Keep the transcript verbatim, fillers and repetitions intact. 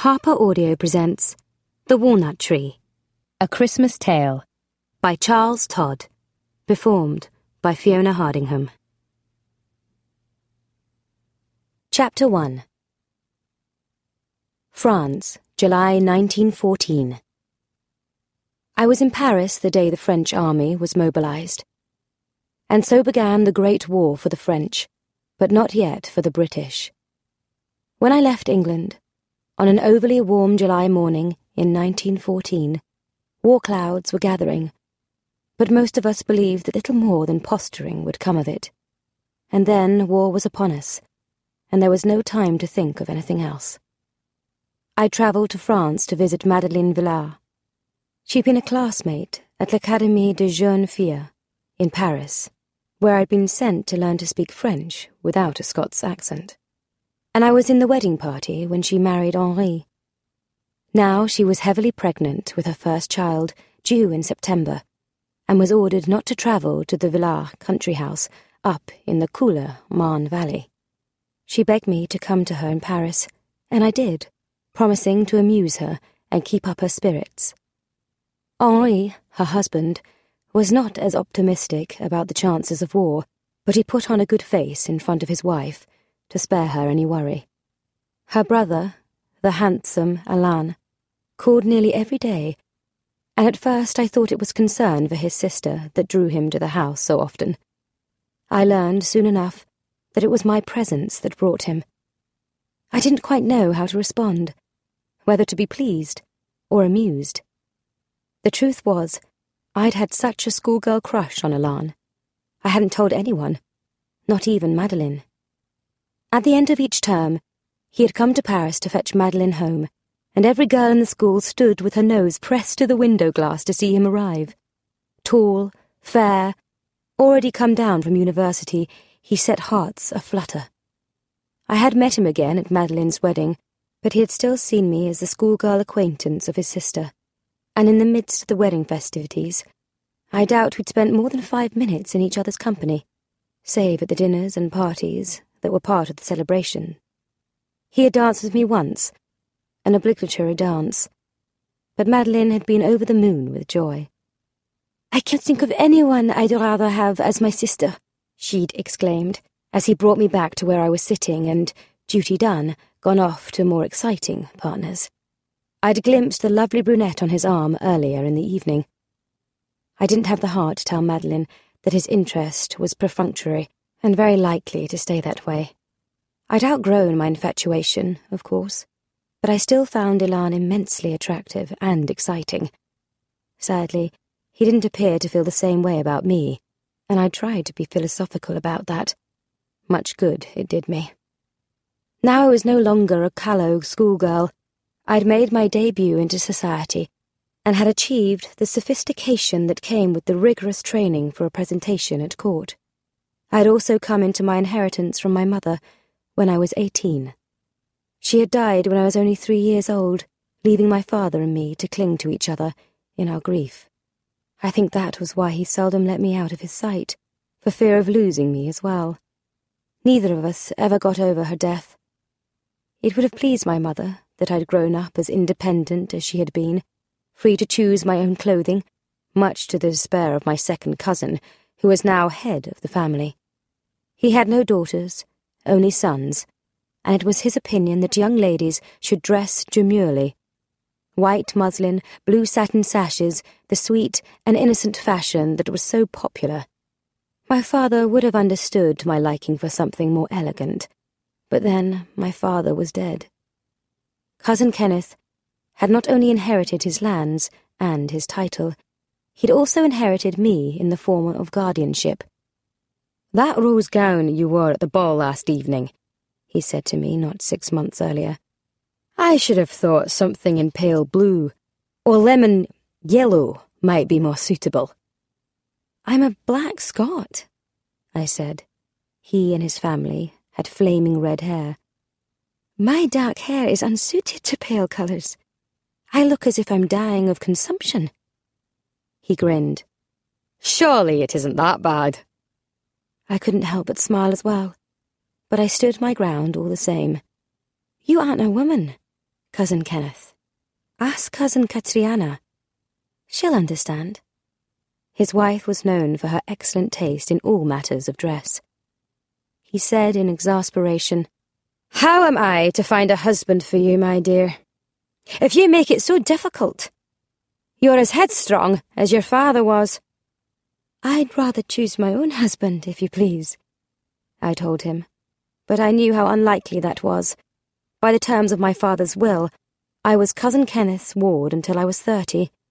Harper Audio presents The Walnut Tree, A Christmas Tale by Charles Todd, performed by Fiona Hardingham. Chapter one. France, July nineteen fourteen. I was in Paris the day the French army was mobilized. And so began the Great War for the French, but not yet for the British. When I left England, on an overly warm July morning in nineteen fourteen, war clouds were gathering, but most of us believed that little more than posturing would come of it. And then war was upon us, and there was no time to think of anything else. I travelled to France to visit Madeleine Villard. She'd been a classmate at l'Académie des Jeunes Filles in Paris, where I'd been sent to learn to speak French without a Scots accent. And I was in the wedding party when she married Henri. Now she was heavily pregnant with her first child, due in September, and was ordered not to travel to the Villard country house up in the cooler Marne Valley. She begged me to come to her in Paris, and I did, promising to amuse her and keep up her spirits. Henri, her husband, was not as optimistic about the chances of war, but he put on a good face in front of his wife to spare her any worry. Her brother, the handsome Alain, called nearly every day, and at first I thought it was concern for his sister that drew him to the house so often. I learned soon enough that it was my presence that brought him. I didn't quite know how to respond, whether to be pleased or amused. The truth was, I'd had such a schoolgirl crush on Alain. I hadn't told anyone, not even Madeleine. At the end of each term, he had come to Paris to fetch Madeleine home, and every girl in the school stood with her nose pressed to the window glass to see him arrive. Tall, fair, already come down from university, he set hearts aflutter. I had met him again at Madeleine's wedding, but he had still seen me as the schoolgirl acquaintance of his sister, and in the midst of the wedding festivities, I doubt we'd spent more than five minutes in each other's company, save at the dinners and parties that were part of the celebration. He had danced with me once, an obligatory dance, but Madeleine had been over the moon with joy. "I can't think of anyone I'd rather have as my sister," she'd exclaimed, as he brought me back to where I was sitting and, duty done, gone off to more exciting partners. I'd glimpsed the lovely brunette on his arm earlier in the evening. I didn't have the heart to tell Madeleine that his interest was perfunctory and very likely to stay that way. I'd outgrown my infatuation, of course, but I still found Alain immensely attractive and exciting. Sadly, he didn't appear to feel the same way about me, and I tried to be philosophical about that. Much good it did me. Now I was no longer a callow schoolgirl. I'd made my debut into society, and had achieved the sophistication that came with the rigorous training for a presentation at court. I had also come into my inheritance from my mother when I was eighteen. She had died when I was only three years old, leaving my father and me to cling to each other in our grief. I think that was why he seldom let me out of his sight, for fear of losing me as well. Neither of us ever got over her death. It would have pleased my mother that I'd grown up as independent as she had been, free to choose my own clothing, much to the despair of my second cousin, who was now head of the family. He had no daughters, only sons, and it was his opinion that young ladies should dress demurely. White muslin, blue satin sashes, the sweet and innocent fashion that was so popular. My father would have understood my liking for something more elegant, but then my father was dead. Cousin Kenneth had not only inherited his lands and his title, he'd also inherited me in the form of guardianship. "That rose gown you wore at the ball last evening," he said to me not six months earlier. "I should have thought something in pale blue, or lemon yellow might be more suitable." "I'm a black Scot," I said. He and his family had flaming red hair. "My dark hair is unsuited to pale colours. I look as if I'm dying of consumption." He grinned. "Surely it isn't that bad." I couldn't help but smile as well, but I stood my ground all the same. "You aren't a woman," Cousin Kenneth. Ask Cousin Katriana. She'll understand." His wife was known for her excellent taste in all matters of dress. He said in exasperation, "How am I to find a husband for you, my dear, if you make it so difficult? You're as headstrong as your father was." "I'd rather choose my own husband, if you please," I told him, but I knew how unlikely that was. By the terms of my father's will, I was Cousin Kenneth's ward until I was thirty,